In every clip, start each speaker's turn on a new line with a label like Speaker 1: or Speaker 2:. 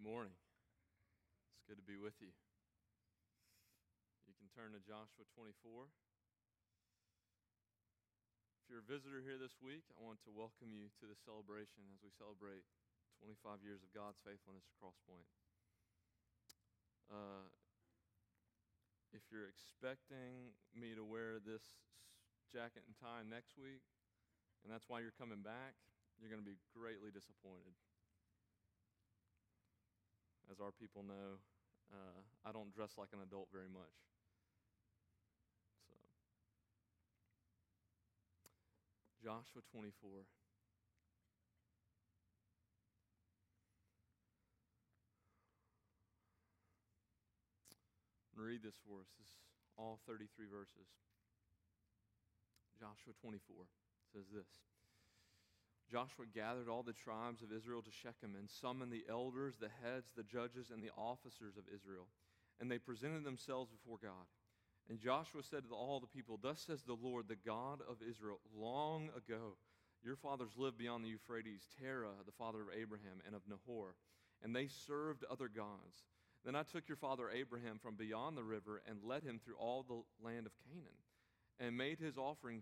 Speaker 1: morning. It's good to be with you. You can turn to Joshua 24. If you're a visitor here this week, I want to welcome you to the celebration as we celebrate 25 years of God's faithfulness at Crosspoint. If you're expecting me to wear this jacket and tie next week, and that's why you're coming back, you're going to be greatly disappointed. As our people know, I don't dress like an adult very much. So, Joshua 24. I'm going to read this for us. This is all 33 verses. Joshua 24 says this. Joshua gathered all the tribes of Israel to Shechem and summoned the elders, the heads, the judges, and the officers of Israel. And they presented themselves before God. And Joshua said to all the people, "Thus says the Lord, the God of Israel, long ago your fathers lived beyond the Euphrates, Terah, the father of Abraham, and of Nahor, and they served other gods. Then I took your father Abraham from beyond the river and led him through all the land of Canaan, and made his offspring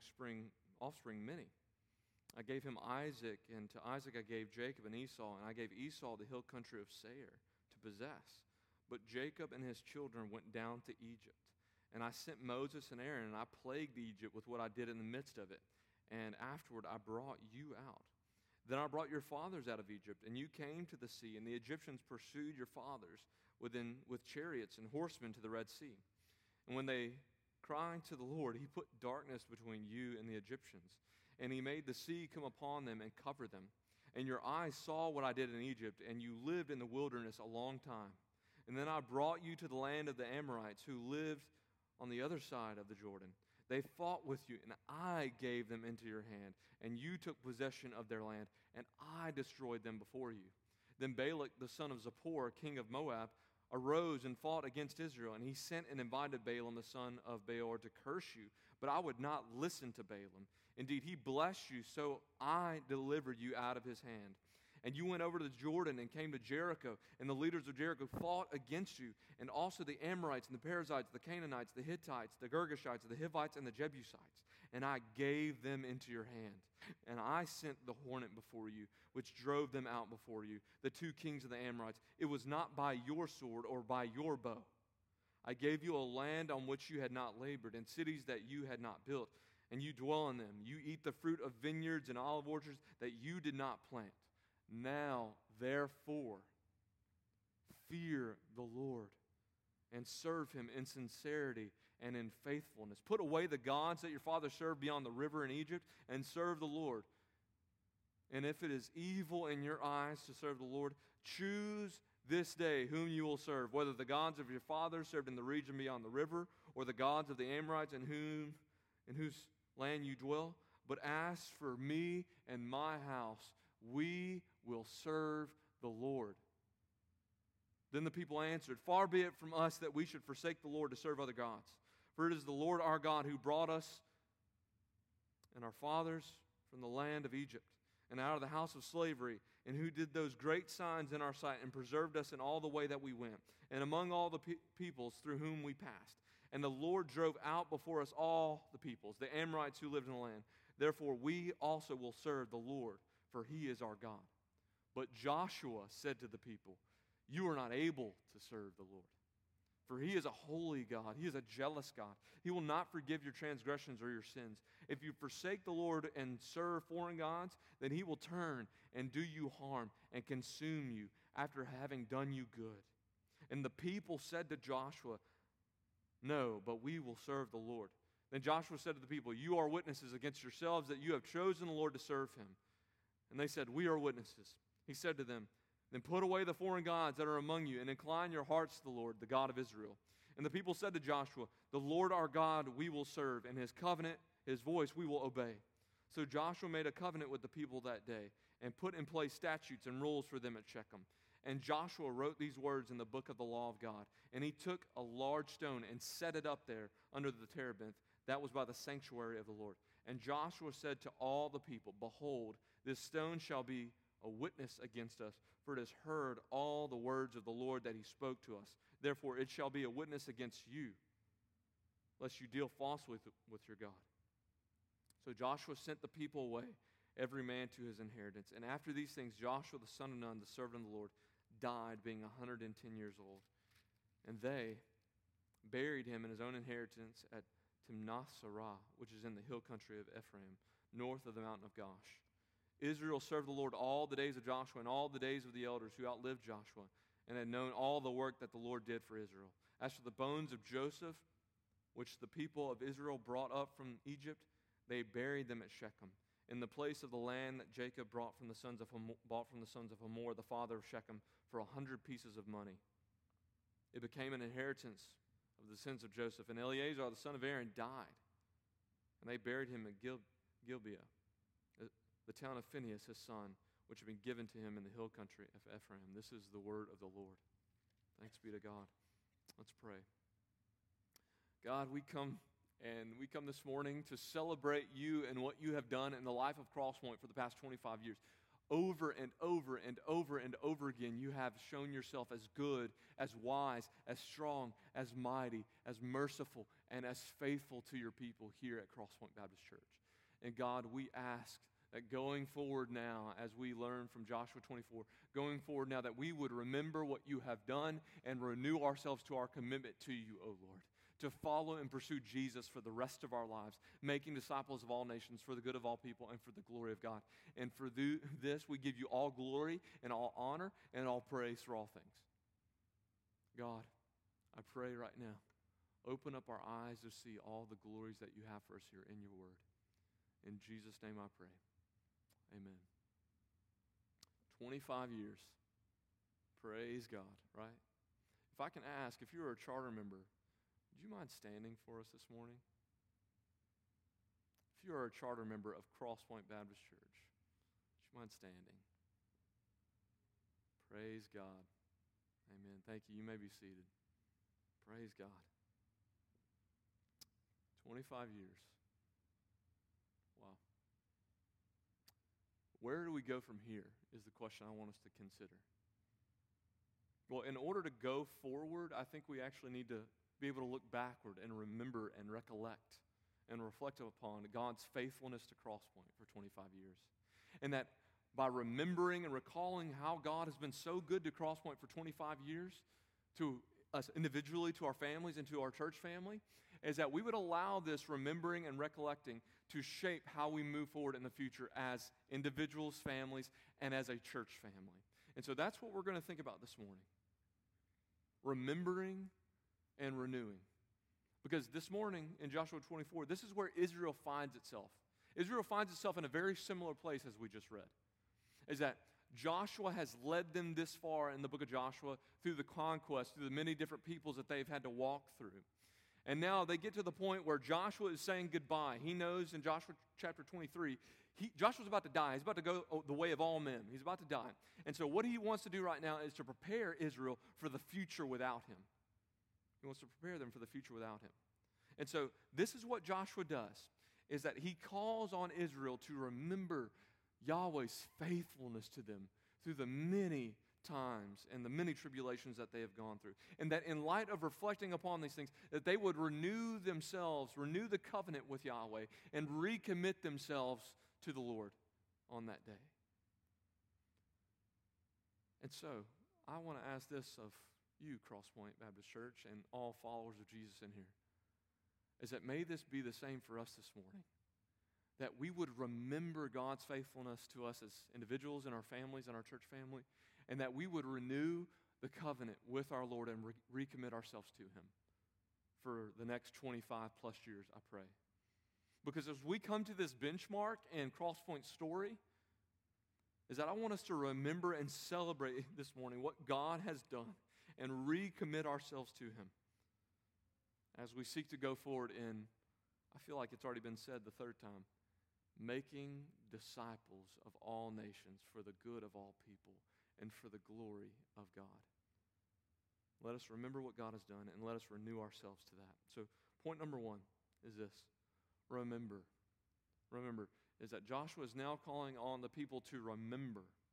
Speaker 1: many. I gave him Isaac, and to Isaac I gave Jacob and Esau, and I gave Esau the hill country of Seir to possess. But Jacob and his children went down to Egypt. And I sent Moses and Aaron, and I plagued Egypt with what I did in the midst of it. And afterward I brought you out. Then I brought your fathers out of Egypt, and you came to the sea, and the Egyptians pursued your fathers with chariots and horsemen to the Red Sea. And when they cried to the Lord, he put darkness between you and the Egyptians. And he made the sea come upon them and cover them. And your eyes saw what I did in Egypt, and you lived in the wilderness a long time. And then I brought you to the land of the Amorites, who lived on the other side of the Jordan. They fought with you, and I gave them into your hand. And you took possession of their land, and I destroyed them before you. Then Balak, the son of Zippor, king of Moab, arose and fought against Israel, and he sent and invited Balaam the son of Beor to curse you, but I would not listen to Balaam. Indeed, he blessed you, so I delivered you out of his hand. And you went over to the Jordan and came to Jericho, and the leaders of Jericho fought against you, and also the Amorites and the Perizzites, the Canaanites, the Hittites, the Girgashites, the Hivites, and the Jebusites. And I gave them into your hand. And I sent the hornet before you, which drove them out before you, the two kings of the Amorites. It was not by your sword or by your bow. I gave you a land on which you had not labored, and cities that you had not built, and you dwell in them. You eat the fruit of vineyards and olive orchards that you did not plant. Now, therefore, fear the Lord and serve him in sincerity and in faithfulness. Put away the gods that your fathers served beyond the river in Egypt and serve the Lord. And if it is evil in your eyes to serve the Lord, choose this day whom you will serve, whether the gods of your fathers served in the region beyond the river or the gods of the Amorites in whose land you dwell. But as for me and my house, we will serve the Lord." Then the people answered, "Far be it from us that we should forsake the Lord to serve other gods. For it is the Lord our God who brought us and our fathers from the land of Egypt and out of the house of slavery, and who did those great signs in our sight and preserved us in all the way that we went, and among all the peoples through whom we passed. And the Lord drove out before us all the peoples, the Amorites who lived in the land. Therefore we also will serve the Lord, for he is our God." But Joshua said to the people, "You are not able to serve the Lord, for he is a holy God. He is a jealous God. He will not forgive your transgressions or your sins. If you forsake the Lord and serve foreign gods, then he will turn and do you harm and consume you after having done you good." And the people said to Joshua, "No, but we will serve the Lord." Then Joshua said to the people, "You are witnesses against yourselves that you have chosen the Lord to serve him." And they said, "We are witnesses." He said to them, "Then put away the foreign gods that are among you and incline your hearts to the Lord, the God of Israel." And the people said to Joshua, "The Lord our God we will serve, and his covenant, his voice we will obey." So Joshua made a covenant with the people that day and put in place statutes and rules for them at Shechem. And Joshua wrote these words in the book of the law of God. And he took a large stone and set it up there under the terebinth that was by the sanctuary of the Lord. And Joshua said to all the people, "Behold, this stone shall be a witness against us, for it has heard all the words of the Lord that he spoke to us. Therefore it shall be a witness against you, lest you deal falsely with your God. So Joshua sent the people away, every man to his inheritance. And after these things, Joshua the son of Nun, the servant of the Lord, died, being 110 years old. And they buried him in his own inheritance at Timnath-serah, which is in the hill country of Ephraim, north of the mountain of Gaash. Israel served the Lord all the days of Joshua and all the days of the elders who outlived Joshua, and had known all the work that the Lord did for Israel. As for the bones of Joseph, which the people of Israel brought up from Egypt, they buried them at Shechem, in the place of the land that Jacob bought from the sons of Hamor, the father of Shechem, for 100 pieces of money. It became an inheritance of the sins of Joseph. And Eleazar, the son of Aaron, died. And they buried him at Gibeah, the town of Phinehas, his son, which had been given to him in the hill country of Ephraim. This is the word of the Lord. Thanks be to God. Let's pray. God, we come this morning to celebrate you and what you have done in the life of Crosspoint for the past 25 years. Over and over and over and over again, you have shown yourself as good, as wise, as strong, as mighty, as merciful, and as faithful to your people here at Crosspoint Baptist Church. And God, we ask that going forward now, as we learn from Joshua 24, going forward now that we would remember what you have done and renew ourselves to our commitment to you, O Lord, to follow and pursue Jesus for the rest of our lives, making disciples of all nations for the good of all people and for the glory of God. And for this, we give you all glory and all honor and all praise for all things. God, I pray right now, open up our eyes to see all the glories that you have for us here in your word. In Jesus' name I pray. Amen. 25 years. Praise God, right? If I can ask, if you're a charter member, would you mind standing for us this morning? If you are a charter member of Crosspoint Baptist Church, would you mind standing? Praise God. Amen. Thank you. You may be seated. Praise God. 25 years. Wow. Where do we go from here is the question I want us to consider. Well, in order to go forward, I think we actually need to be able to look backward and remember and recollect and reflect upon God's faithfulness to Crosspoint for 25 years. And that by remembering and recalling how God has been so good to Crosspoint for 25 years, to us individually, to our families, and to our church family, is that we would allow this remembering and recollecting to shape how we move forward in the future as individuals, families, and as a church family. And so that's what we're going to think about this morning. Remembering and renewing. Because this morning in Joshua 24, this is where Israel finds itself. Israel finds itself in a very similar place as we just read. Is that Joshua has led them this far in the book of Joshua through the conquest, through the many different peoples that they've had to walk through. And now they get to the point where Joshua is saying goodbye. He knows in Joshua chapter 23, Joshua's about to die. He's about to go the way of all men. He's about to die. And so what he wants to do right now is to prepare Israel for the future without him. He wants to prepare them for the future without him. And so this is what Joshua does, is that he calls on Israel to remember Yahweh's faithfulness to them through the many times and the many tribulations that they have gone through. And that in light of reflecting upon these things, that they would renew themselves, renew the covenant with Yahweh, and recommit themselves to the Lord on that day. And so, I want to ask this of you, Crosspoint Baptist Church, and all followers of Jesus in here, is that may this be the same for us this morning. That we would remember God's faithfulness to us as individuals and our families and our church family, and that we would renew the covenant with our Lord and recommit ourselves to Him for the next 25 plus years, I pray. Because as we come to this benchmark in Crosspoint's story, is that I want us to remember and celebrate this morning what God has done and recommit ourselves to Him as we seek to go forward in, I feel like it's already been said the third time, making disciples of all nations for the good of all people and for the glory of God. Let us remember what God has done and let us renew ourselves to that. So point number one is this. Remember. Remember is that Joshua is now calling on the people to remember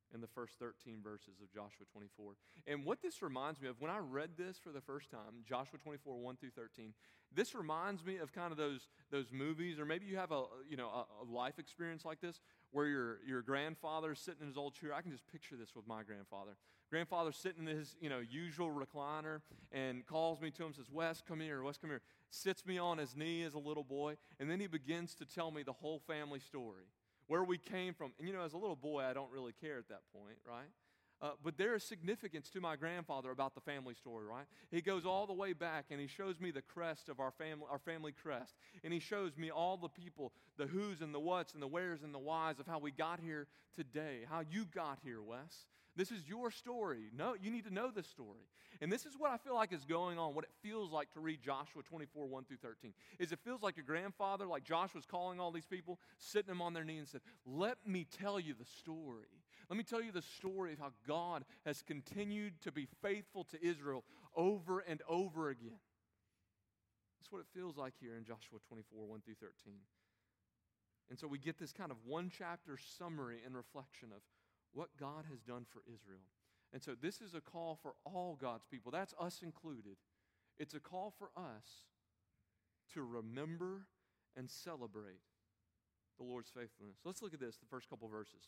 Speaker 1: in the first 13 verses of Joshua 24. And what this reminds me of, when I read this for the first time, Joshua 24, 1 through 13, this reminds me of kind of those movies, or maybe you have a life experience like this, where your grandfather's sitting in his old chair. I can just picture this with my grandfather. Grandfather's sitting in his usual recliner and calls me to him, says, Wes, come here, Wes, come here. Sits me on his knee as a little boy, and then he begins to tell me the whole family story, where we came from. And as a little boy, I don't really care at that point, right? But there is significance to my grandfather about the family story, right? He goes all the way back, and he shows me the crest of our family crest. And he shows me all the people, the who's and the what's and the where's and the why's of how we got here today, how you got here, Wes. This is your story. No, you need to know this story. And this is what I feel like is going on, what it feels like to read Joshua 24, 1 through 13. Is it feels like your grandfather, like Joshua's calling all these people, sitting them on their knee and said, let me tell you the story. Let me tell you the story of how God has continued to be faithful to Israel over and over again. That's what it feels like here in Joshua 24, 1 through 13. And so we get this kind of one chapter summary and reflection of what God has done for Israel. And so this is a call for all God's people. That's us included. It's a call for us to remember and celebrate the Lord's faithfulness. Let's look at this, the first couple verses.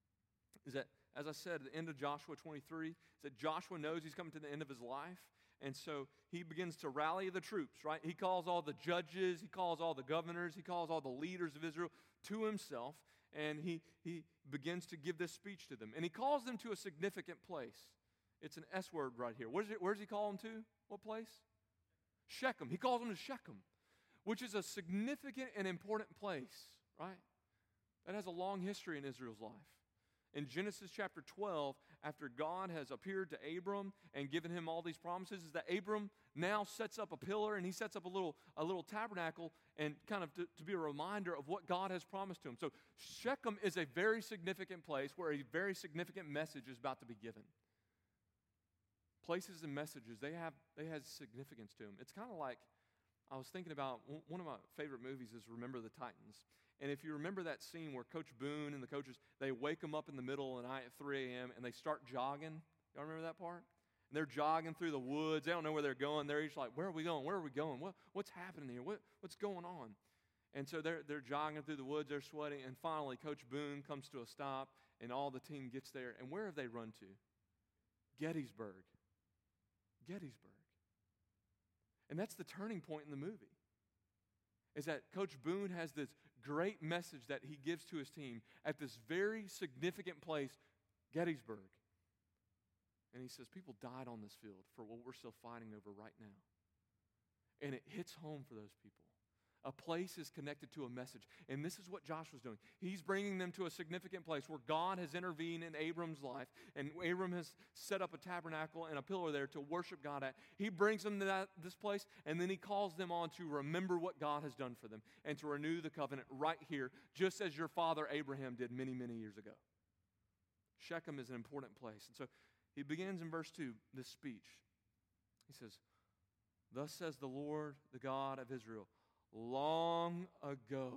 Speaker 1: Is that, as I said, at the end of Joshua 23, is that Joshua knows he's coming to the end of his life. And so he begins to rally the troops, right? He calls all the judges, he calls all the governors, he calls all the leaders of Israel to himself. And he begins to give this speech to them. And he calls them to a significant place. It's an S word right here. Where does he call them to? What place? Shechem. He calls them to Shechem, which is a significant and important place, right? That has a long history in Israel's life. In Genesis chapter 12, after God has appeared to Abram and given him all these promises, is that Abram now sets up a pillar and he sets up a little tabernacle and kind of to be a reminder of what God has promised to him. So Shechem is a very significant place where a very significant message is about to be given. Places and messages, they have significance to them. It's kind of like, I was thinking about, one of my favorite movies is Remember the Titans. And if you remember that scene where Coach Boone and the coaches, they wake them up in the middle of the night at 3 a.m. and they start jogging. Y'all remember that part? And they're jogging through the woods. They don't know where they're going. They're each like, where are we going? Where are we going? What's happening here? What's going on? And so they're jogging through the woods. They're sweating. And finally, Coach Boone comes to a stop, and all the team gets there. And where have they run to? Gettysburg. Gettysburg. And that's the turning point in the movie. Is that Coach Boone has this great message that he gives to his team at this very significant place, Gettysburg. And he says, people died on this field for what we're still fighting over right now. And it hits home for those people. A place is connected to a message. And this is what Joshua's doing. He's bringing them to a significant place where God has intervened in Abram's life. And Abram has set up a tabernacle and a pillar there to worship God at. He brings them to this place, and then he calls them on to remember what God has done for them and to renew the covenant right here, just as your father Abraham did many, many years ago. Shechem is an important place. And so he begins in verse 2, this speech. He says, "Thus says the Lord, the God of Israel, long ago."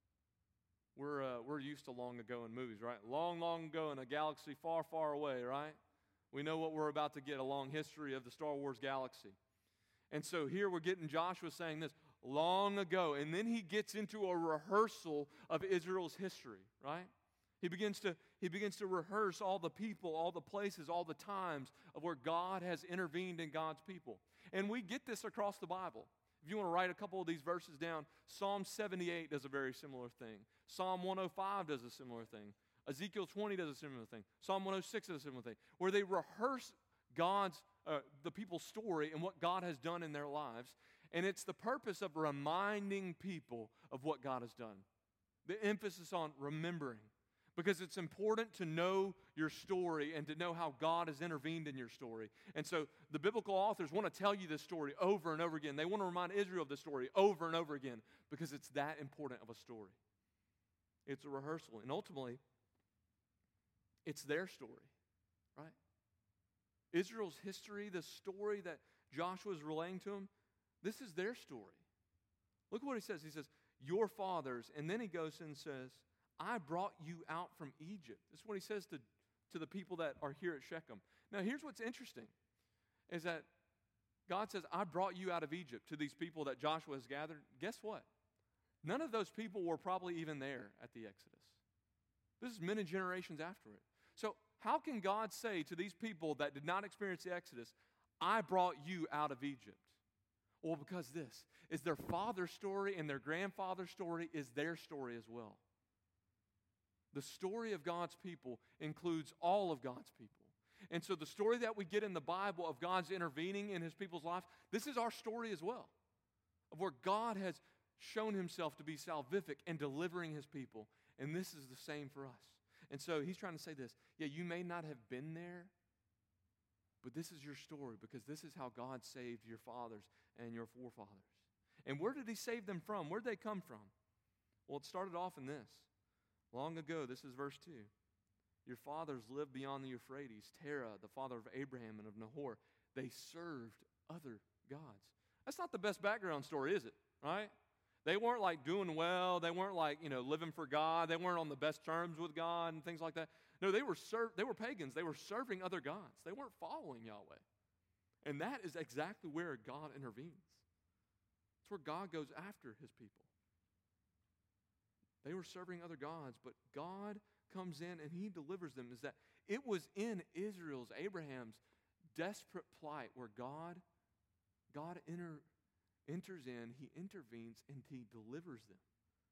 Speaker 1: We're used to long ago in movies, right? Long, long ago in a galaxy far, far away, right? We know what we're about to get, a long history of the Star Wars galaxy. And so here we're getting Joshua saying this, long ago. And then he gets into a rehearsal of Israel's history, right? He begins to rehearse all the people, all the places, all the times of where God has intervened in God's people. And we get this across the Bible. If you want to write a couple of these verses down, Psalm 78 does a very similar thing. Psalm 105 does a similar thing. Ezekiel 20 does a similar thing. Psalm 106 does a similar thing, where they rehearse the people's story and what God has done in their lives. And it's the purpose of reminding people of what God has done. The emphasis on remembering. Because it's important to know your story and to know how God has intervened in your story. And so the biblical authors want to tell you this story over and over again. They want to remind Israel of this story over and over again because it's that important of a story. It's a rehearsal. And ultimately, it's their story, right? Israel's history, the story that Joshua is relaying to them, this is their story. Look what he says. He says, your fathers, and then he goes and says, I brought you out from Egypt. This is what he says to to the people that are here at Shechem. Now, here's what's interesting, is that God says, I brought you out of Egypt to these people that Joshua has gathered. Guess what? None of those people were probably even there at the Exodus. This is many generations after it. So how can God say to these people that did not experience the Exodus, I brought you out of Egypt? Well, because this is their father's story and their grandfather's story is their story as well. The story of God's people includes all of God's people. And so the story that we get in the Bible of God's intervening in his people's life, this is our story as well, of where God has shown himself to be salvific and delivering his people. And this is the same for us. And so he's trying to say this. Yeah, you may not have been there, but this is your story because this is how God saved your fathers and your forefathers. And where did he save them from? Where did they come from? Well, it started off in this. Long ago, this is verse 2. Your fathers lived beyond the Euphrates. Terah, the father of Abraham and of Nahor, they served other gods. That's not the best background story, is it? Right? They weren't like doing well. They weren't like, living for God. They weren't on the best terms with God and things like that. No, they were pagans. They were serving other gods. They weren't following Yahweh. And that is exactly where God intervenes. It's where God goes after his people. They were serving other gods, but God comes in and he delivers them. Is that it was in Israel's, Abraham's desperate plight where God enters in, he intervenes, and he delivers them.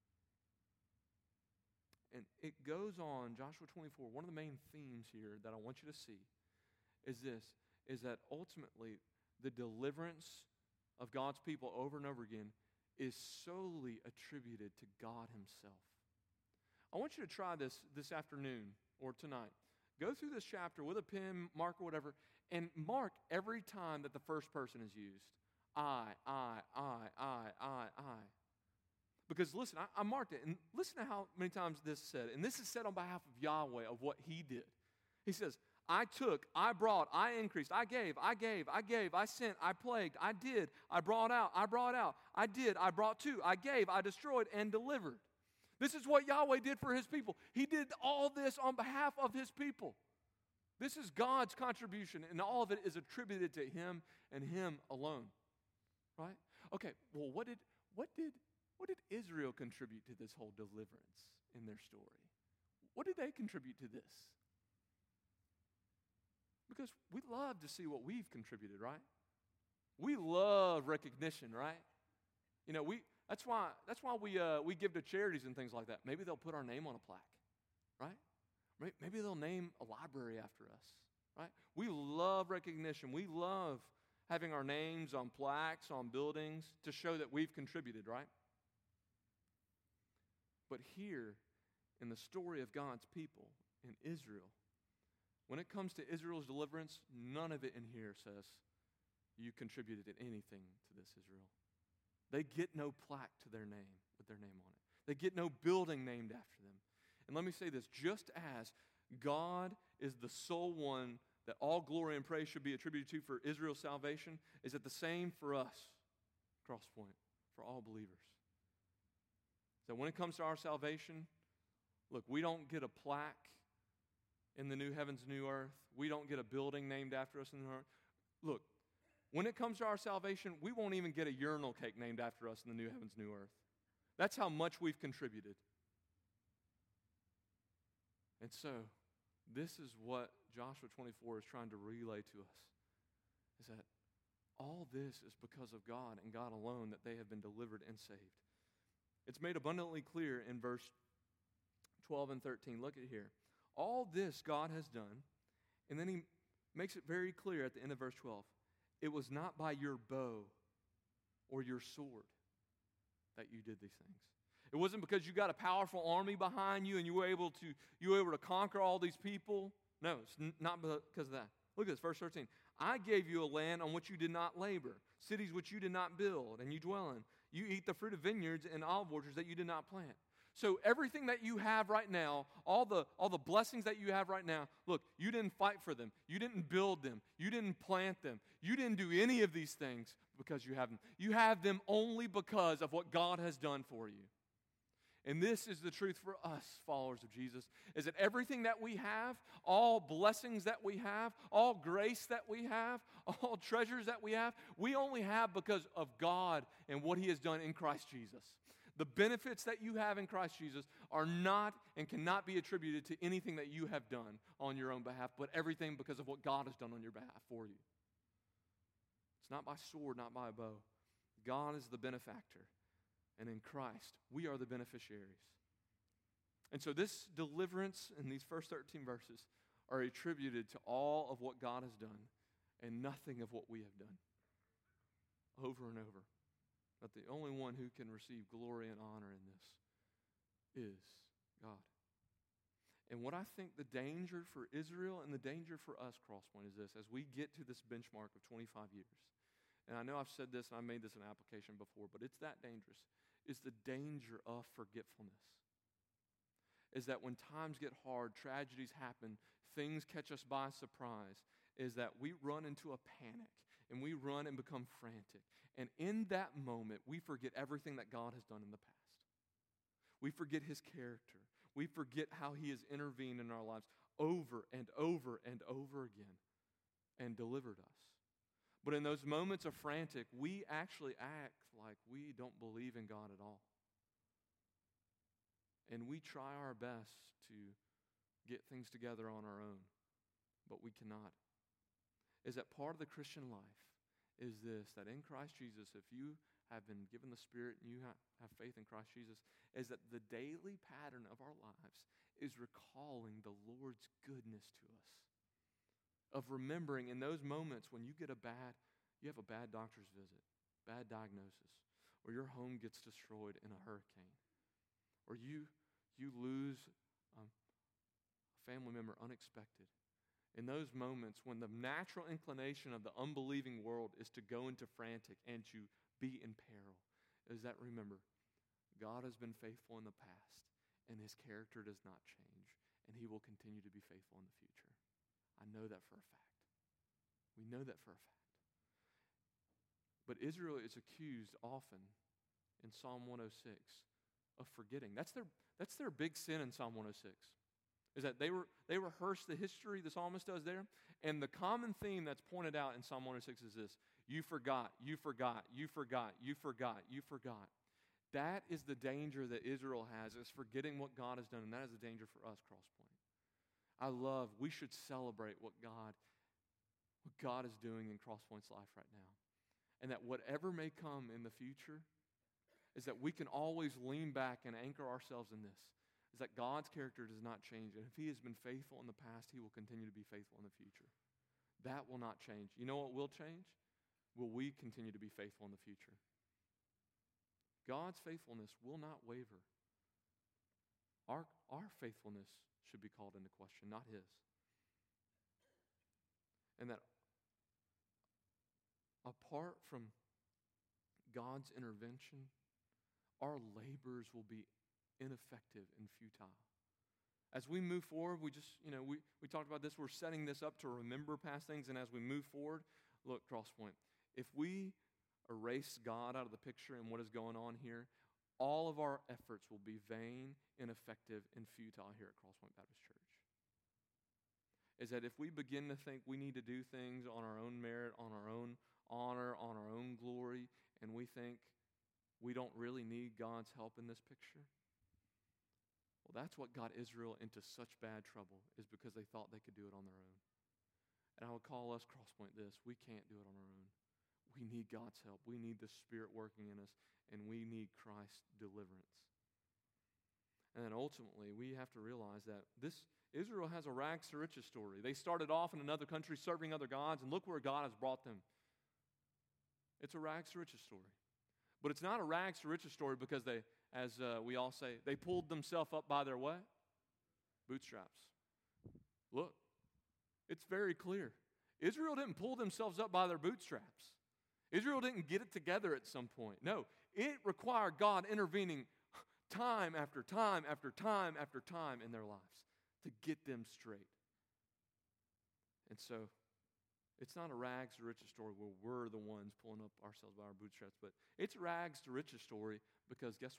Speaker 1: And it goes on, Joshua 24, one of the main themes here that I want you to see is this, is that ultimately the deliverance of God's people over and over again is solely attributed to God himself. I want you to try this afternoon or tonight. Go through this chapter with a pen, mark or whatever, and mark every time that the first person is used. I. Because listen, I marked it, and listen to how many times this is said. And this is said on behalf of Yahweh, of what he did. He says, I took, I brought, I increased, I gave, I sent, I plagued, I did, I brought out, I did, I brought to, I gave, I destroyed, and delivered. This is what Yahweh did for his people. He did all this on behalf of his people. This is God's contribution, and all of it is attributed to him and him alone. Right? Okay, well, what did Israel contribute to this whole deliverance in their story? What did they contribute to this? Because we love to see what we've contributed, right? We love recognition, right? That's why we give to charities and things like that. Maybe they'll put our name on a plaque, right? Maybe they'll name a library after us, right? We love recognition. We love having our names on plaques, on buildings, to show that we've contributed, right? But here, in the story of God's people in Israel, when it comes to Israel's deliverance, none of it in here says you contributed anything to this, Israel. They get no plaque to their name, with their name on it. They get no building named after them. And let me say this, just as God is the sole one that all glory and praise should be attributed to for Israel's salvation, is it the same for us, Crosspoint, for all believers? So when it comes to our salvation, look, we don't get a plaque in the new heavens, new earth. We don't get a building named after us in the earth. Look, when it comes to our salvation, we won't even get a urinal cake named after us in the new heavens, new earth. That's how much we've contributed. And so, this is what Joshua 24 is trying to relay to us, is that all this is because of God and God alone that they have been delivered and saved. It's made abundantly clear in verse 12 and 13. Look at here. All this God has done, and then he makes it very clear at the end of verse 12. It was not by your bow or your sword that you did these things. It wasn't because you got a powerful army behind you and you were able to conquer all these people. No, it's not because of that. Look at this, verse 13. I gave you a land on which you did not labor, cities which you did not build, and you dwell in. You eat the fruit of vineyards and olive orchards that you did not plant. So everything that you have right now, all the blessings that you have right now, look, you didn't fight for them. You didn't build them. You didn't plant them. You didn't do any of these things because you have them. You have them only because of what God has done for you. And this is the truth for us, followers of Jesus, is that everything that we have, all blessings that we have, all grace that we have, all treasures that we only have because of God and what He has done in Christ Jesus. The benefits that you have in Christ Jesus are not and cannot be attributed to anything that you have done on your own behalf, but everything because of what God has done on your behalf for you. It's not by sword, not by a bow. God is the benefactor. And in Christ, we are the beneficiaries. And so this deliverance in these first 13 verses are attributed to all of what God has done and nothing of what we have done. Over and over. But the only one who can receive glory and honor in this is God. And what I think the danger for Israel and the danger for us, Crosspoint, is this. As we get to this benchmark of 25 years, and I know I've said this and I made this an application before, but it's that dangerous, is the danger of forgetfulness. Is that when times get hard, tragedies happen, things catch us by surprise, is that we run into a panic and we run and become frantic. And in that moment, we forget everything that God has done in the past. We forget His character. We forget how He has intervened in our lives over and over and over again and delivered us. But in those moments of frantic, we actually act like we don't believe in God at all. And we try our best to get things together on our own, but we cannot. Is that part of the Christian life is this, that in Christ Jesus, if you have been given the Spirit and you have faith in Christ Jesus, is that the daily pattern of our lives is recalling the Lord's goodness to us. Of remembering in those moments when you have a bad doctor's visit, bad diagnosis, or your home gets destroyed in a hurricane, or you lose a family member unexpected. In those moments when the natural inclination of the unbelieving world is to go into frantic and to be in peril, is that remember, God has been faithful in the past, and His character does not change, and He will continue to be faithful in the future. I know that for a fact. We know that for a fact. But Israel is accused often in Psalm 106 of forgetting. That's their big sin in Psalm 106. Is that they rehearse the history the psalmist does there, and the common theme that's pointed out in Psalm 106 is this: you forgot, you forgot, you forgot, you forgot, you forgot. That is the danger that Israel has, is forgetting what God has done, and that is the danger for us, Crosspoint. We should celebrate what God is doing in Crosspoint's life right now. And that whatever may come in the future, is that we can always lean back and anchor ourselves in this. Is that God's character does not change. And if He has been faithful in the past, He will continue to be faithful in the future. That will not change. You know what will change? Will we continue to be faithful in the future? God's faithfulness will not waver. Our faithfulness should be called into question, not His. And that apart from God's intervention, our labors will be ineffective and futile. As we move forward, we talked about this, we're setting this up to remember past things, and as we move forward, look, Crosspoint, if we erase God out of the picture and what is going on here, all of our efforts will be vain, ineffective, and futile here at Crosspoint Baptist Church. Is that if we begin to think we need to do things on our own merit, on our own honor, on our own glory, and we think we don't really need God's help in this picture, well, that's what got Israel into such bad trouble, is because they thought they could do it on their own. And I would call us, Crosspoint, this: we can't do it on our own. We need God's help. We need the Spirit working in us, and we need Christ's deliverance. And then ultimately, we have to realize that Israel has a rags to riches story. They started off in another country serving other gods, and look where God has brought them. It's a rags to riches story. But it's not a rags to riches story because they, as we all say, they pulled themselves up by their what? Bootstraps. Look, it's very clear. Israel didn't pull themselves up by their bootstraps. Israel didn't get it together at some point. No, it required God intervening time after time after time after time in their lives to get them straight. And so, it's not a rags to riches story where we're the ones pulling up ourselves by our bootstraps, but it's a rags to riches story because guess what?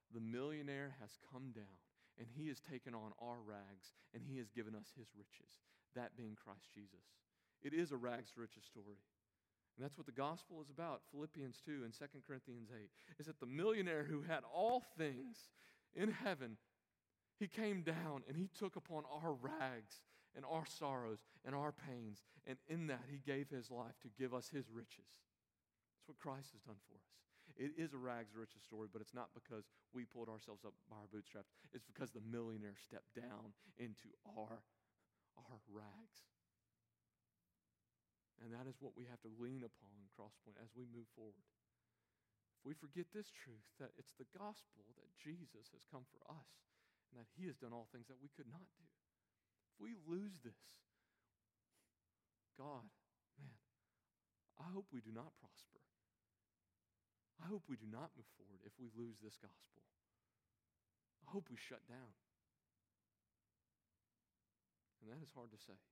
Speaker 1: The millionaire has come down, and he has taken on our rags, and he has given us his riches, that being Christ Jesus. It is a rags to riches story. And that's what the gospel is about. Philippians 2 and 2 Corinthians 8 is that the millionaire who had all things in heaven, he came down and he took upon our rags and our sorrows and our pains. And in that, he gave his life to give us his riches. That's what Christ has done for us. It is a rags to riches story, but it's not because we pulled ourselves up by our bootstraps. It's because the millionaire stepped down into our rags. And that is what we have to lean upon, Crosspoint, as we move forward. If we forget this truth, that it's the gospel that Jesus has come for us, and that he has done all things that we could not do. If we lose this, God, man, I hope we do not prosper. I hope we do not move forward if we lose this gospel. I hope we shut down. And that is hard to say.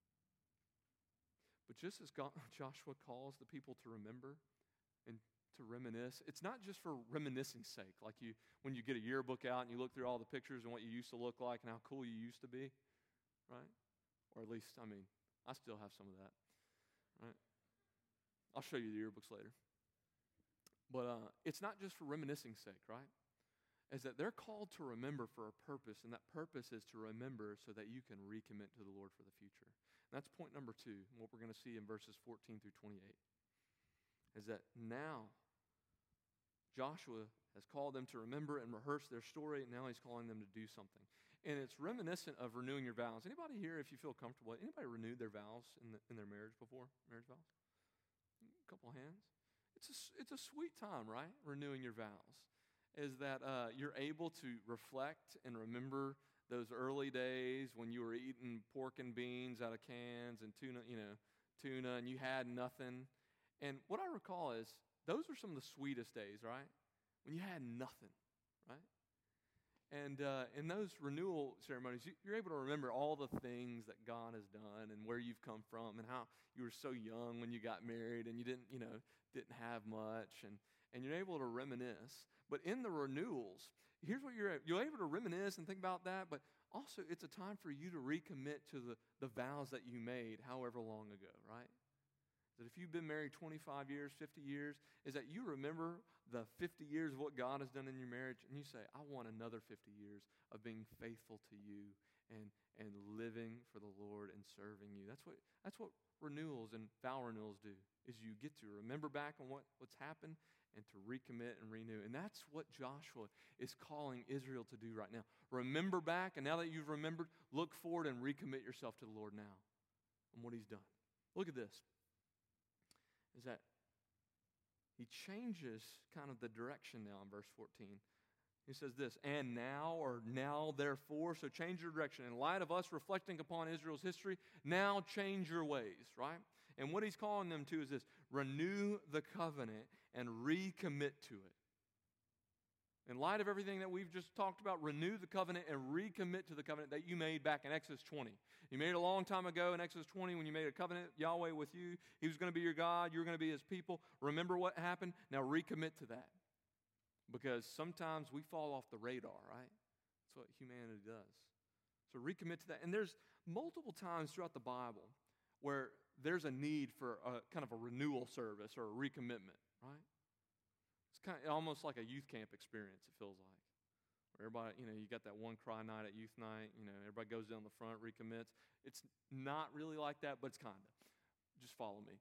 Speaker 1: But just as Joshua calls the people to remember and to reminisce, it's not just for reminiscing's sake, like when you get a yearbook out and you look through all the pictures and what you used to look like and how cool you used to be, right? Or at least, I still have some of that, right? I'll show you the yearbooks later. But it's not just for reminiscing's sake, right? Is that they're called to remember for a purpose, and that purpose is to remember so that you can recommit to the Lord for the future. And that's point number 2, what we're going to see in verses 14 through 28, is that now Joshua has called them to remember and rehearse their story, and now he's calling them to do something. And it's reminiscent of renewing your vows. Anybody here, if you feel comfortable, anybody renewed their vows in their marriage before? Marriage vows? A couple hands. It's a sweet time, right? Renewing your vows. Is that you're able to reflect and remember those early days when you were eating pork and beans out of cans and tuna, and you had nothing. And what I recall is those were some of the sweetest days, right? When you had nothing, right? And in those renewal ceremonies, you're able to remember all the things that God has done and where you've come from and how you were so young when you got married and you didn't have much, and you're able to reminisce. But in the renewals, here's what you're able to reminisce and think about that, but also it's a time for you to recommit to the vows that you made however long ago, right? That if you've been married 25 years, 50 years, is that you remember the 50 years of what God has done in your marriage, and you say, I want another 50 years of being faithful to you and living for the Lord and serving you. That's what renewals and vow renewals do, is you get to remember back on what's happened and to recommit and renew. And that's what Joshua is calling Israel to do right now. Remember back, and now that you've remembered, look forward and recommit yourself to the Lord now and what he's done. Look at this. Is that he changes kind of the direction now in verse 14. He says this, and now, or now therefore, so change your direction. In light of us reflecting upon Israel's history, now change your ways, right? And what he's calling them to is this, renew the covenant and recommit to it. In light of everything that we've just talked about, renew the covenant and recommit to the covenant that you made back in Exodus 20. You made it a long time ago in Exodus 20 when you made a covenant, Yahweh with you. He was going to be your God. You were going to be his people. Remember what happened? Now recommit to that. Because sometimes we fall off the radar, right? That's what humanity does. So recommit to that. And there's multiple times throughout the Bible where there's a need for a kind of a renewal service or a recommitment, right? It's kind of almost like a youth camp experience, it feels like. Where everybody, you got that one cry night at youth night, everybody goes down the front, recommits. It's not really like that, but it's kind of. Just follow me.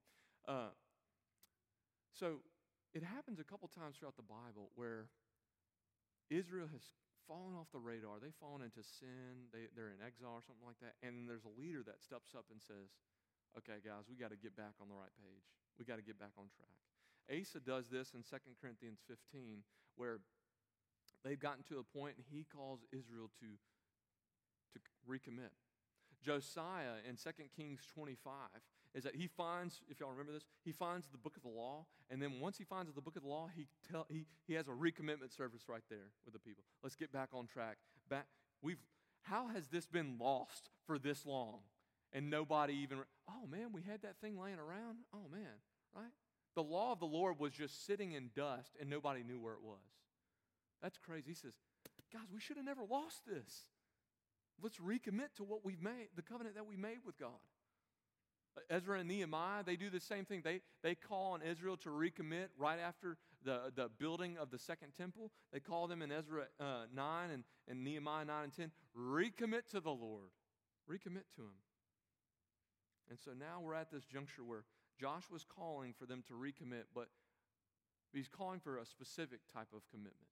Speaker 1: So it happens a couple times throughout the Bible where Israel has fallen off the radar. They've fallen into sin. They're in exile or something like that. And there's a leader that steps up and says, okay, guys, we got to get back on the right page. We got to get back on track. Asa does this in 2 Corinthians 15, where they've gotten to a point and he calls Israel to recommit. Josiah in 2 Kings 25 is that he finds, if y'all remember this, he finds the book of the law, and then once he finds the book of the law, he has a recommitment service right there with the people. Let's get back on track. How has this been lost for this long? And nobody even, oh man, we had that thing laying around? Oh man, right? The law of the Lord was just sitting in dust and nobody knew where it was. That's crazy. He says, guys, we should have never lost this. Let's recommit to what we've made, the covenant that we made with God. Ezra and Nehemiah, they do the same thing. They call on Israel to recommit right after the building of the second temple. They call them in Ezra 9 and Nehemiah 9 and 10, recommit to the Lord. Recommit to Him. And so now we're at this juncture where Joshua's calling for them to recommit, but he's calling for a specific type of commitment.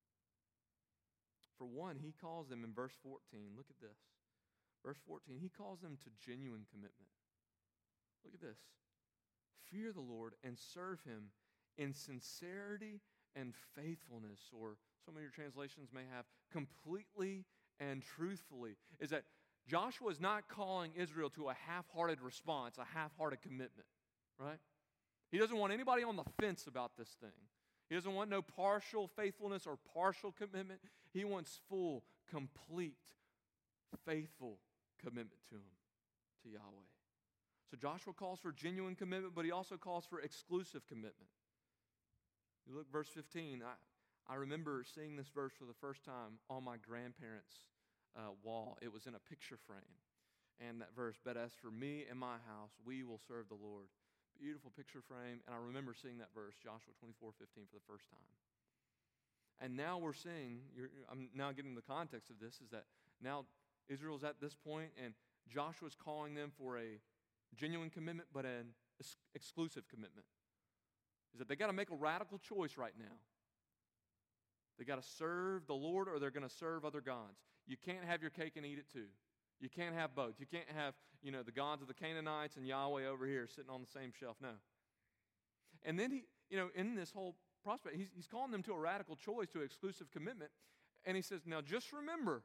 Speaker 1: For one, he calls them in verse 14, look at this. Verse 14, he calls them to genuine commitment. Look at this. Fear the Lord and serve Him in sincerity and faithfulness, or some of your translations may have completely and truthfully. Is that Joshua is not calling Israel to a half-hearted response, a half-hearted commitment, right? He doesn't want anybody on the fence about this thing. He doesn't want no partial faithfulness or partial commitment. He wants full, complete, faithful commitment to Him, to Yahweh. So Joshua calls for genuine commitment, but he also calls for exclusive commitment. You look, verse 15. I remember seeing this verse for the first time on my grandparents' wall. It was in a picture frame. And that verse, but as for me and my house, we will serve the Lord. Beautiful picture frame. And I remember seeing that verse, Joshua 24:15, for the first time. And now we're seeing, I'm now getting the context of this, is that now Israel's at this point, and Joshua's calling them for a genuine commitment, but an exclusive commitment. Is that they got to make a radical choice right now. They got to serve the Lord, or they're going to serve other gods. You can't have your cake and eat it too. You can't have both. You can't have, the gods of the Canaanites and Yahweh over here sitting on the same shelf. No. And then he, in this whole prospect, he's calling them to a radical choice, to exclusive commitment. And he says, now just remember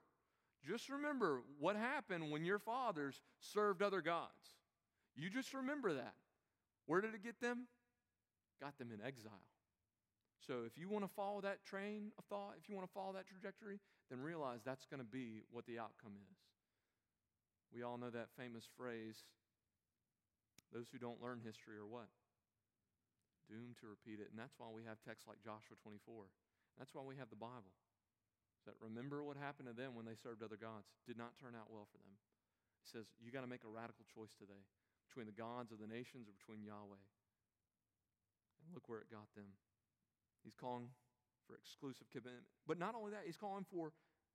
Speaker 1: what happened when your fathers served other gods. You just remember that. Where did it get them? Got them in exile. So if you want to follow that train of thought, if you want to follow that trajectory, then realize that's going to be what the outcome is. We all know that famous phrase, those who don't learn history are what? Doomed to repeat it. And that's why we have texts like Joshua 24. That's why we have the Bible. So that remember what happened to them when they served other gods. Did not turn out well for them. It says you got to make a radical choice today between the gods of the nations or between Yahweh. And look where it got them. He's calling for exclusive commitment. But not only that, he's calling for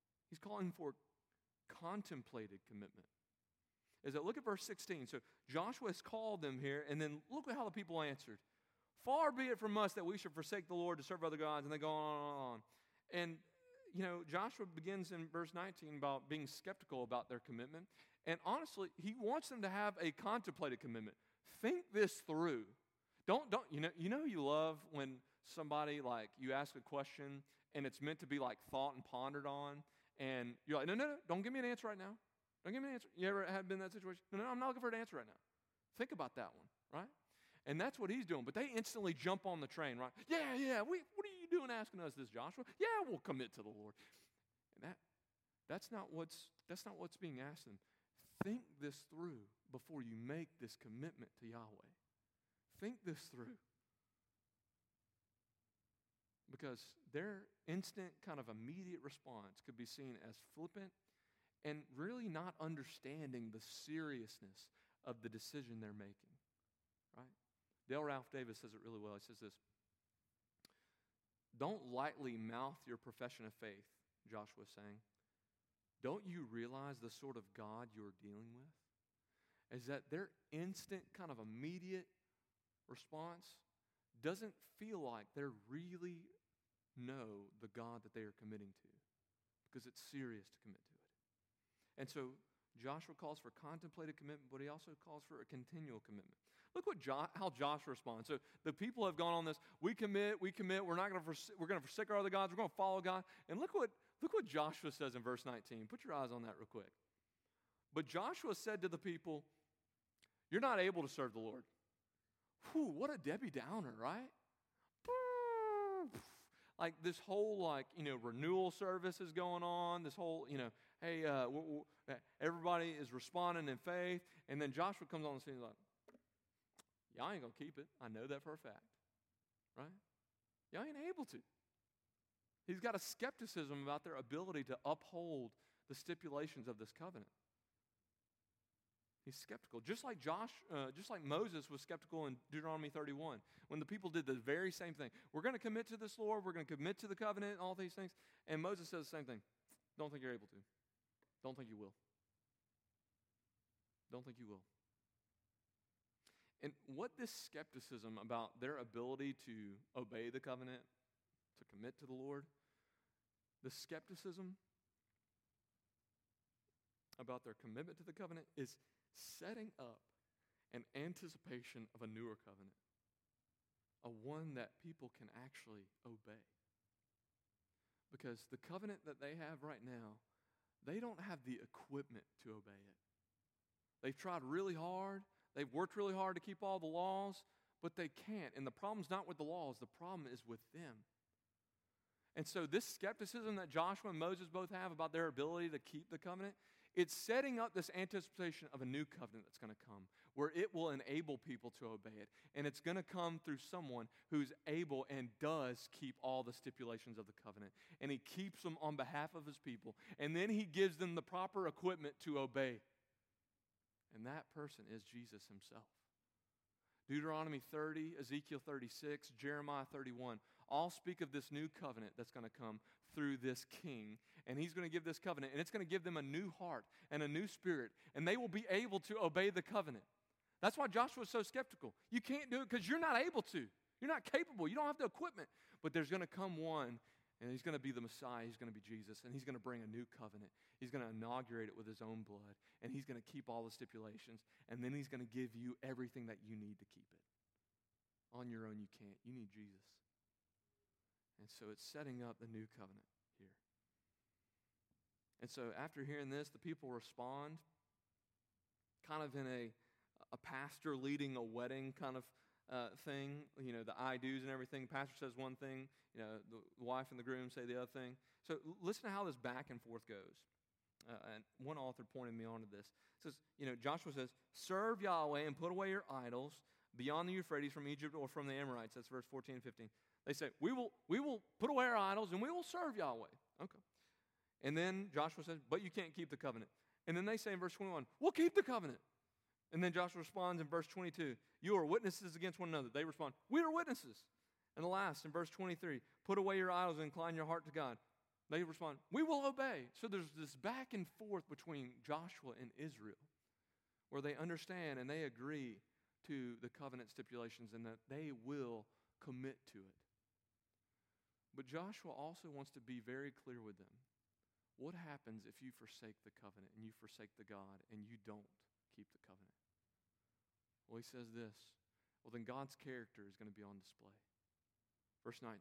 Speaker 1: contemplated commitment. Is that, look at verse 16. So Joshua has called them here, and then look at how the people answered. Far be it from us that we should forsake the Lord to serve other gods. And they go on. And, Joshua begins in verse 19 about being skeptical about their commitment. And honestly, he wants them to have a contemplated commitment. Think this through. Don't you love when somebody, like, you ask a question and it's meant to be like thought and pondered on, and you're like, no, don't give me an answer right now. Don't give me an answer. You ever have been in that situation? No, I'm not looking for an answer right now. Think about that one, right? And that's what he's doing. But they instantly jump on the train, right? Yeah. What are you doing asking us this, Joshua? Yeah, we'll commit to the Lord. And that's not what's being asked. And think this through before you make this commitment to Yahweh. Think this through. Because their instant kind of immediate response could be seen as flippant and really not understanding the seriousness of the decision they're making. Right? Dale Ralph Davis says it really well. He says this: don't lightly mouth your profession of faith, Joshua is saying. Don't you realize the sort of God you're dealing with? Is that their instant kind of immediate response doesn't feel like they really know the God that they are committing to, because it's serious to commit to it. And so Joshua calls for contemplated commitment, but he also calls for a continual commitment. Look how Joshua responds. So the people have gone on this, we commit, we're going to forsake our other gods, we're going to follow God. And look what Joshua says in verse 19. Put your eyes on that real quick. But Joshua said to the people, you're not able to serve the Lord. Whew, what a Debbie Downer, right? Like this whole renewal service is going on. This whole, hey, everybody is responding in faith. And then Joshua comes on the scene and he's like, y'all ain't going to keep it. I know that for a fact. Right? Y'all ain't able to. He's got a skepticism about their ability to uphold the stipulations of this covenant. He's skeptical. Just like Moses was skeptical in Deuteronomy 31, when the people did the very same thing. We're going to commit to this, Lord. We're going to commit to the covenant, all these things. And Moses says the same thing. Don't think you're able to. Don't think you will. Don't think you will. And what this skepticism about their ability to obey the covenant, to commit to the Lord, the skepticism about their commitment to the covenant is setting up an anticipation of a newer covenant, a one that people can actually obey. Because the covenant that they have right now, they don't have the equipment to obey it. They've tried really hard. They've worked really hard to keep all the laws, but they can't. And the problem's not with the laws. The problem is with them. And so this skepticism that Joshua and Moses both have about their ability to keep the covenant, it's setting up this anticipation of a new covenant that's going to come, where it will enable people to obey it. And it's going to come through someone who's able and does keep all the stipulations of the covenant. And he keeps them on behalf of his people. And then he gives them the proper equipment to obey. And that person is Jesus himself. Deuteronomy 30, Ezekiel 36, Jeremiah 31, all speak of this new covenant that's going to come through this king. And he's going to give this covenant, and it's going to give them a new heart and a new spirit, and they will be able to obey the covenant. That's why Joshua is so skeptical. You can't do it because you're not able to. You're not capable. You don't have the equipment. But there's going to come one, and he's going to be the Messiah. He's going to be Jesus, and he's going to bring a new covenant. He's going to inaugurate it with his own blood, and he's going to keep all the stipulations, and then he's going to give you everything that you need to keep it. On your own, you can't. You need Jesus. And so it's setting up the new covenant here. And so after hearing this, the people respond kind of in a pastor leading a wedding kind of thing. You know, the I do's and everything. The pastor says one thing. You know, the wife and the groom say the other thing. So listen to how this back and forth goes. And one author pointed me onto this. It says, you know, Joshua says, serve Yahweh and put away your idols beyond the Euphrates from Egypt or from the Amorites. That's verse 14 and 15. They say, we will put away our idols and we will serve Yahweh. Okay. And then Joshua says, but you can't keep the covenant. And then they say in verse 21, we'll keep the covenant. And then Joshua responds in verse 22, you are witnesses against one another. They respond, we are witnesses. And the last, in verse 23, put away your idols and incline your heart to God. They respond, we will obey. So there's this back and forth between Joshua and Israel where they understand and they agree to the covenant stipulations and that they will commit to it. But Joshua also wants to be very clear with them. What happens if you forsake the covenant and you forsake the God and you don't keep the covenant? Well, he says this. Well, then God's character is going to be on display. Verse 19.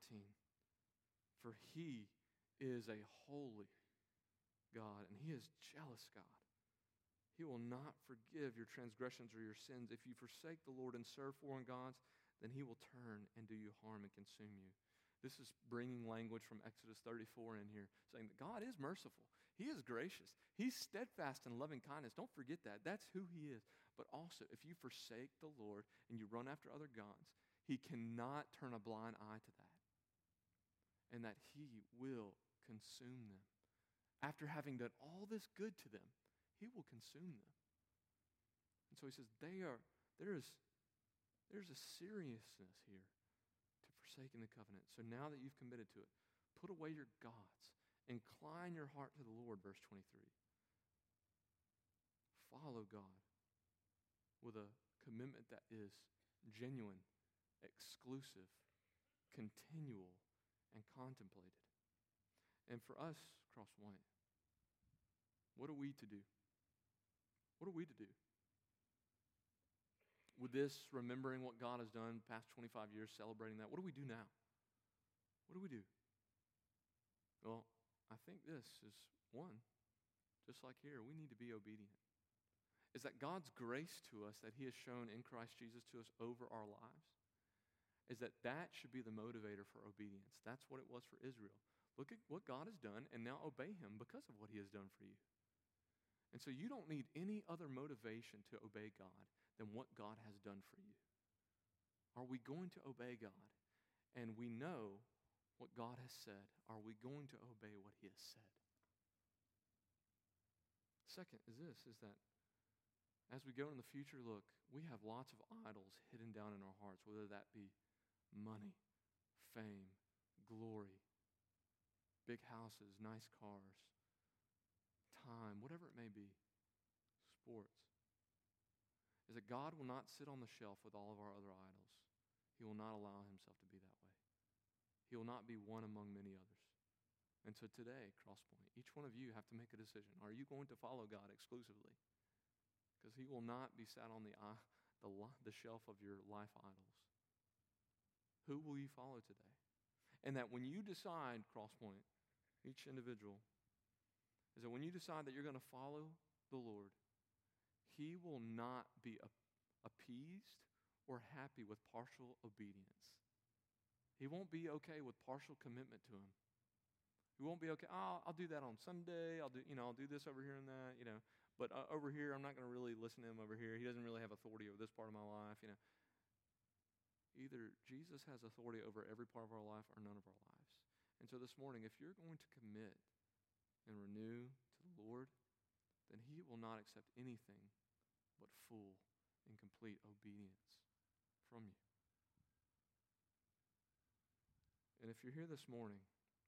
Speaker 1: For he is a holy God, and he is jealous God. He will not forgive your transgressions or your sins. If you forsake the Lord and serve foreign gods, then he will turn and do you harm and consume you. This is bringing language from Exodus 34 in here, saying that God is merciful. He is gracious. He's steadfast in loving kindness. Don't forget that. That's who he is. But also, if you forsake the Lord and you run after other gods, he cannot turn a blind eye to that. And that he will consume them. After having done all this good to them, he will consume them. And so he says, there's a seriousness here to forsaking the covenant. So now that you've committed to it, put away your gods. Incline your heart to the Lord, verse 23. Follow God with a commitment that is genuine, exclusive, continual, and contemplated. And for us, Crosspoint, what are we to do? What are we to do? With this, remembering what God has done past 25 years, celebrating that, what do we do now? What do we do? Well, I think this is one, just like here, we need to be obedient. Is that God's grace to us that he has shown in Christ Jesus to us over our lives, is that should be the motivator for obedience. That's what it was for Israel. Look at what God has done and now obey him because of what he has done for you. And so you don't need any other motivation to obey God than what God has done for you. Are we going to obey God? And we know what God has said? Are we going to obey what He has said? Second is this, is that as we go in the future, look, we have lots of idols hidden down in our hearts, whether that be money, fame, glory, big houses, nice cars, time, whatever it may be, sports. Is that God will not sit on the shelf with all of our other idols. He will not allow Himself to be that way. He will not be one among many others. And so today, Crosspoint, each one of you have to make a decision. Are you going to follow God exclusively? Because He will not be sat on the shelf of your life idols. Who will you follow today? And that when you decide, Crosspoint, each individual, is that when you decide that you're going to follow the Lord, He will not be appeased or happy with partial obedience. He won't be okay with partial commitment to Him. He won't be okay, I'll do that on Sunday, I'll do this over here and that, but over here, I'm not going to really listen to Him over here. He doesn't really have authority over this part of my life, Either Jesus has authority over every part of our life or none of our lives. And so this morning, if you're going to commit and renew to the Lord, then He will not accept anything but full and complete obedience from you. And if you're here this morning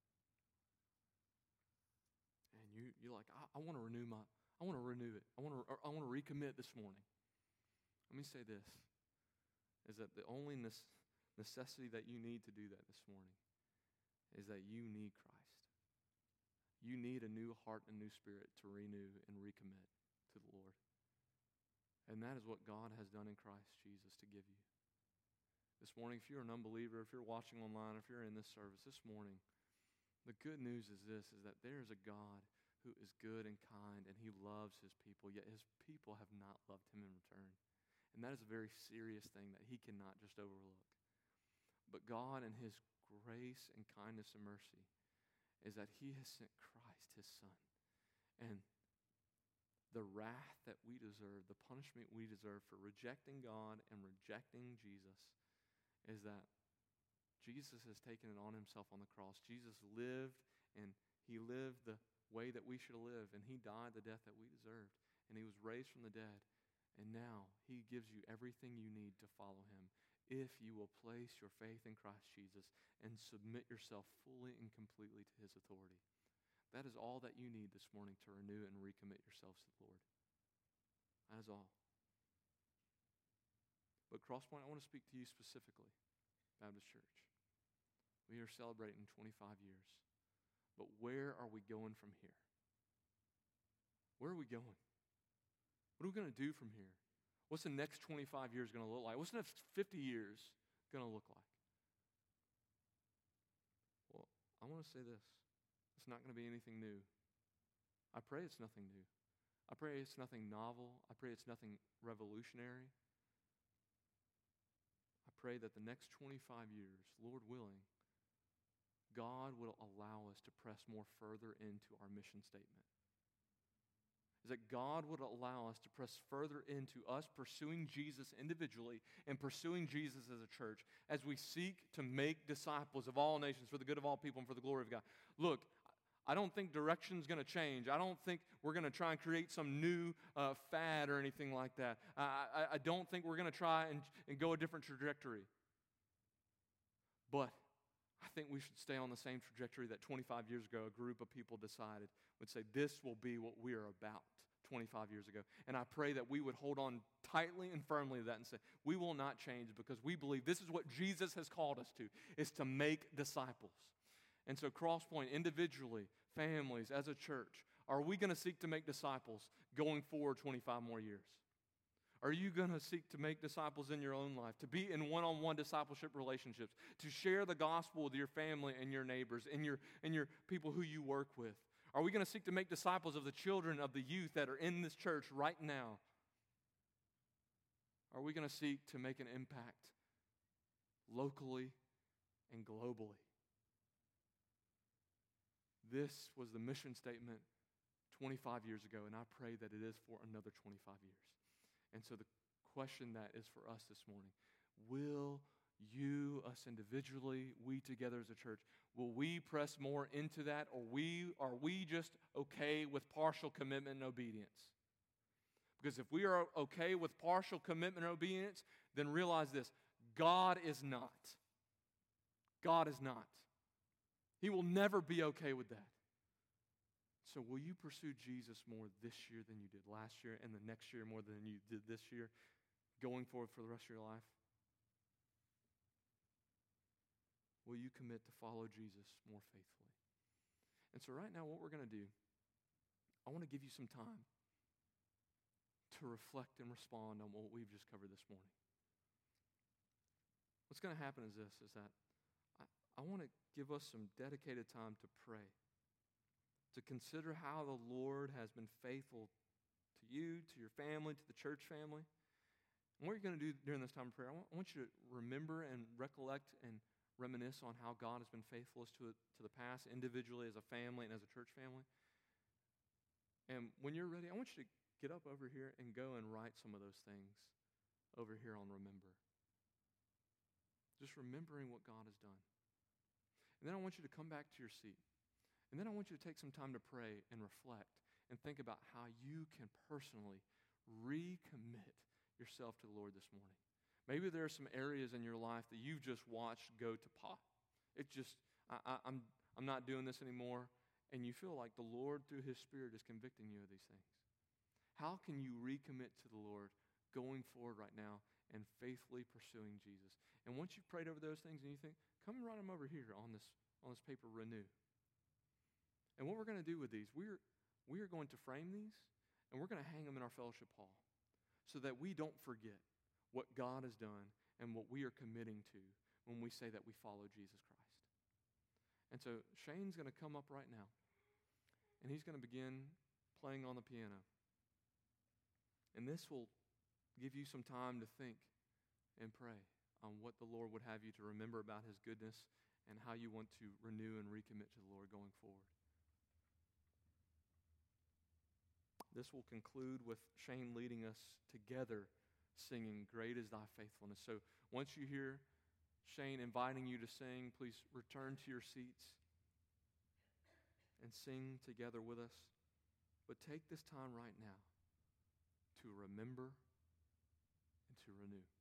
Speaker 1: and you're like, I want to renew it. I want to recommit this morning. Let me say this, is that the only necessity that you need to do that this morning is that you need Christ. You need a new heart and new spirit to renew and recommit to the Lord. And that is what God has done in Christ Jesus to give you. This morning, if you're an unbeliever, if you're watching online, if you're in this service this morning, the good news is this, is that there is a God who is good and kind, and He loves His people, yet His people have not loved Him in return. And that is a very serious thing that He cannot just overlook. But God, in His grace and kindness and mercy, is that He has sent Christ, His Son. And the wrath that we deserve, the punishment we deserve for rejecting God and rejecting Jesus, is that Jesus has taken it on Himself on the cross. Jesus lived, and He lived the way that we should live, and He died the death that we deserved, and He was raised from the dead. And now He gives you everything you need to follow Him if you will place your faith in Christ Jesus and submit yourself fully and completely to His authority. That is all that you need this morning to renew and recommit yourselves to the Lord. That is all. But Crosspoint, I want to speak to you specifically, Baptist Church. We are celebrating 25 years. But where are we going from here? Where are we going? What are we going to do from here? What's the next 25 years going to look like? What's the next 50 years going to look like? Well, I want to say this. It's not going to be anything new. I pray it's nothing new. I pray it's nothing novel. I pray it's nothing revolutionary. I pray that the next 25 years, Lord willing, God will allow us to press more further into our mission statement. Is that God would allow us to press further into us pursuing Jesus individually and pursuing Jesus as a church as we seek to make disciples of all nations for the good of all people and for the glory of God. Look, I don't think direction's going to change. I don't think we're going to try and create some new fad or anything like that. I don't think we're going to try and go a different trajectory. But I think we should stay on the same trajectory that 25 years ago a group of people decided would say, this will be what we are about 25 years ago. And I pray that we would hold on tightly and firmly to that and say, we will not change because we believe this is what Jesus has called us to, is to make disciples. And so Crosspoint, individually, families, as a church, are we going to seek to make disciples going forward 25 more years? Are you going to seek to make disciples in your own life, to be in one-on-one discipleship relationships, to share the gospel with your family and your neighbors and your people who you work with? Are we going to seek to make disciples of the children, of the youth that are in this church right now? Are we going to seek to make an impact locally and globally? This was the mission statement 25 years ago, and I pray that it is for another 25 years. And so the question that is for us this morning, will you, us individually, we together as a church, Will we press more into that, or are we just okay with partial commitment and obedience? Because if we are okay with partial commitment and obedience, then realize this: God is not. God is not. He will never be okay with that. So will you pursue Jesus more this year than you did last year, and the next year more than you did this year, going forward for the rest of your life? Will you commit to follow Jesus more faithfully? And so right now, what we're going to do, I want to give you some time to reflect and respond on what we've just covered this morning. What's going to happen is this, is that I want to give us some dedicated time to pray, to consider how the Lord has been faithful to you, to your family, to the church family. And what you're going to do during this time of prayer, I want you to remember and recollect and reminisce on how God has been faithful to the past, individually, as a family, and as a church family. And when you're ready, I want you to get up over here and go and write some of those things over here on Remember. Just remembering what God has done. And then I want you to come back to your seat. And then I want you to take some time to pray and reflect and think about how you can personally recommit yourself to the Lord this morning. Maybe there are some areas in your life that you've just watched go to pot. It's just, I'm not doing this anymore, and you feel like the Lord, through His Spirit, is convicting you of these things. How can you recommit to the Lord going forward right now and faithfully pursuing Jesus? And once you've prayed over those things and you think, come and write them over here on this paper, Renew. And what we're going to do with these, we are going to frame these, and we're going to hang them in our fellowship hall so that we don't forget what God has done and what we are committing to when we say that we follow Jesus Christ. And so Shane's going to come up right now, and he's going to begin playing on the piano. And this will give you some time to think and pray on what the Lord would have you to remember about His goodness and how you want to renew and recommit to the Lord going forward. This will conclude with Shane leading us together singing, Great is Thy Faithfulness. So once you hear Shane inviting you to sing, please return to your seats and sing together with us. But take this time right now to remember and to renew.